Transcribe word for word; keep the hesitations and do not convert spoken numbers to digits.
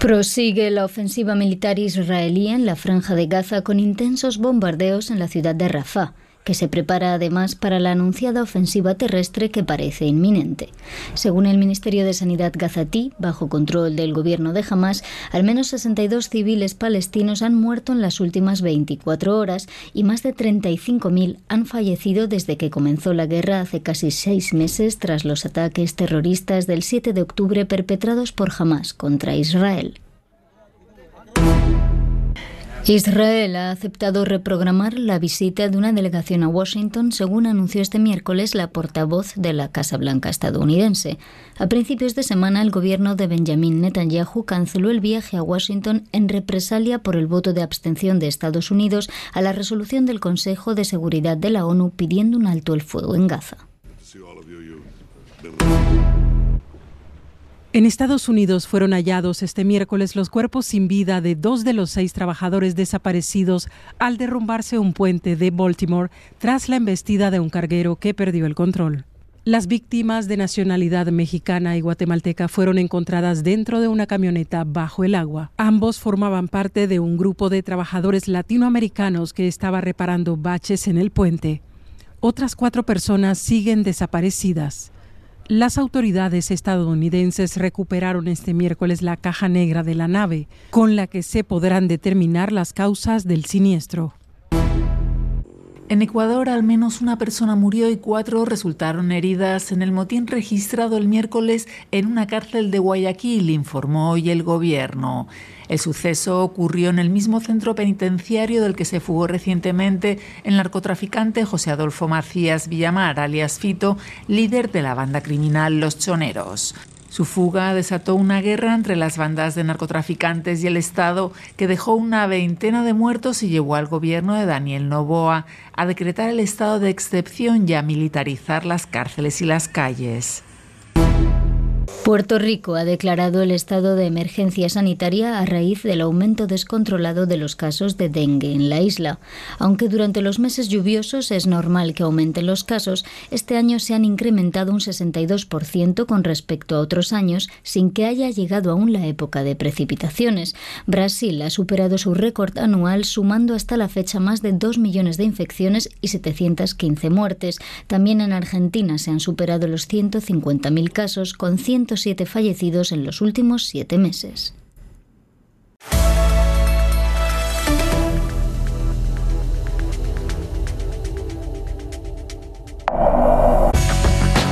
Prosigue la ofensiva militar israelí en la Franja de Gaza con intensos bombardeos en la ciudad de Rafah, que se prepara además para la anunciada ofensiva terrestre que parece inminente. Según el Ministerio de Sanidad gazatí, bajo control del gobierno de Hamás, al menos sesenta y dos civiles palestinos han muerto en las últimas veinticuatro horas y más de treinta y cinco mil han fallecido desde que comenzó la guerra hace casi seis meses tras los ataques terroristas del siete de octubre perpetrados por Hamás contra Israel. Israel ha aceptado reprogramar la visita de una delegación a Washington, según anunció este miércoles la portavoz de la Casa Blanca estadounidense. A principios de semana, el gobierno de Benjamin Netanyahu canceló el viaje a Washington en represalia por el voto de abstención de Estados Unidos a la resolución del Consejo de Seguridad de la ONU pidiendo un alto el fuego en Gaza. En Estados Unidos fueron hallados este miércoles los cuerpos sin vida de dos de los seis trabajadores desaparecidos al derrumbarse un puente de Baltimore tras la embestida de un carguero que perdió el control. Las víctimas de nacionalidad mexicana y guatemalteca fueron encontradas dentro de una camioneta bajo el agua. Ambos formaban parte de un grupo de trabajadores latinoamericanos que estaba reparando baches en el puente. Otras cuatro personas siguen desaparecidas. Las autoridades estadounidenses recuperaron este miércoles la caja negra de la nave, con la que se podrán determinar las causas del siniestro. En Ecuador, al menos una persona murió y cuatro resultaron heridas en el motín registrado el miércoles en una cárcel de Guayaquil, informó hoy el gobierno. El suceso ocurrió en el mismo centro penitenciario del que se fugó recientemente el narcotraficante José Adolfo Macías Villamar, alias Fito, líder de la banda criminal Los Choneros. Su fuga desató una guerra entre las bandas de narcotraficantes y el Estado que dejó una veintena de muertos y llevó al gobierno de Daniel Noboa a decretar el estado de excepción y a militarizar las cárceles y las calles. Puerto Rico ha declarado el estado de emergencia sanitaria a raíz del aumento descontrolado de los casos de dengue en la isla. Aunque durante los meses lluviosos es normal que aumenten los casos, este año se han incrementado un sesenta y dos por ciento con respecto a otros años, sin que haya llegado aún la época de precipitaciones. Brasil ha superado su récord anual, sumando hasta la fecha más de dos millones de infecciones y setecientas quince muertes. También en Argentina se han superado los ciento cincuenta mil casos, con ciento siete fallecidos en los últimos siete meses.